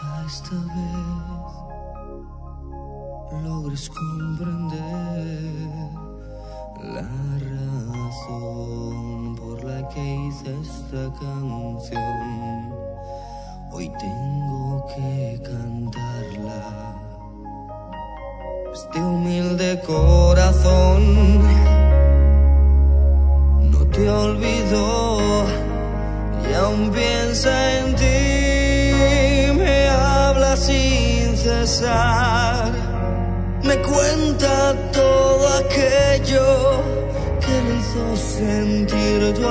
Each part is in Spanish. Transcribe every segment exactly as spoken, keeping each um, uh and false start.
Quizá esta vez logres comprender la razón por la que hice esta canción. Hoy tengo que cantarla. Este humilde corazón no te olvidó y aún piensa en ti. Me habla sin cesar, me cuenta todo aquello que le hizo sentir tu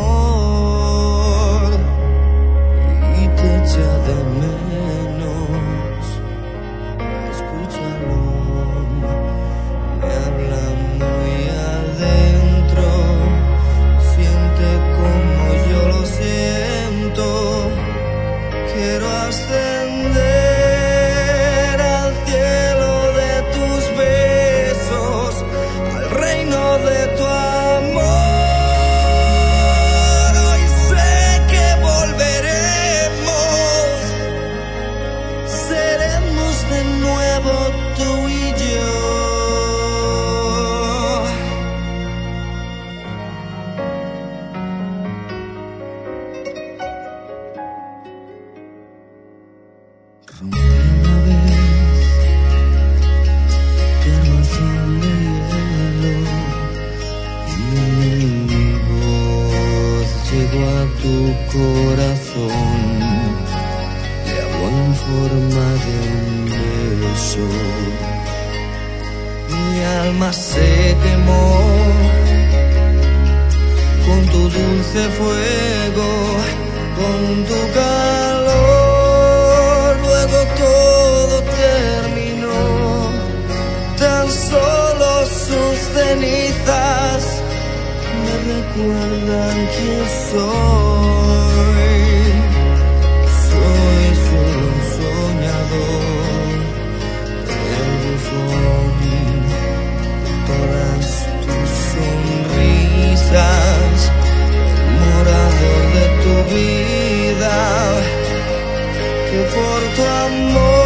amor y te echa de menos. Escúchalo, me habla muy adentro, siente como yo lo siento. Quiero ascender al cielo de tus besos, al reino de tu amor. Hoy sé que volveremos, seremos de nuevo tú y yo. Rompí una vez tu armazón de hielo y mi voz llegó a tu corazón. Te habló en forma de un beso. Mi alma se quemó con tu dulce fuego, con tu calor. Luego todo terminó, tan solo sus cenizas me recuerdan quién soy. Soy solo un soñador, el bufón de todas tus sonrisas, el morador de tu vida, que por tu amor